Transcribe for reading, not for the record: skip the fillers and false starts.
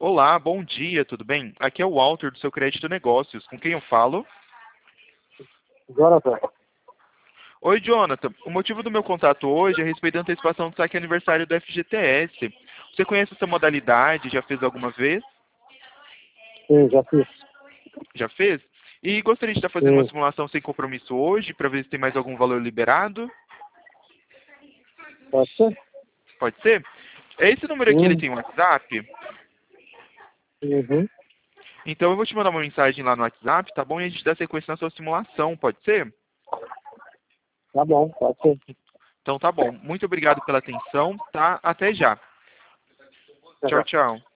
Olá, bom dia, tudo bem? Aqui é o Walter do Seu Crédito Negócios. Com quem eu falo? Jonathan, Oi, Jonathan. O motivo do meu contato hoje é a respeito da antecipação do saque aniversário do FGTS. Você conhece essa modalidade? Já fez alguma vez? sim, já fiz. Já fez? E gostaria de estar fazendo uma Sim, simulação sem compromisso hoje, para ver se tem mais algum valor liberado? pode ser? Pode ser? É esse número aqui, ele Sim, tem um WhatsApp? uhum. Então eu vou te mandar uma mensagem lá no WhatsApp, tá bom? E a gente dá sequência na sua simulação, pode ser? Tá bom, pode ser. Então tá bom. Muito obrigado pela atenção, tá? Até já. Tá Tchau, já. tchau.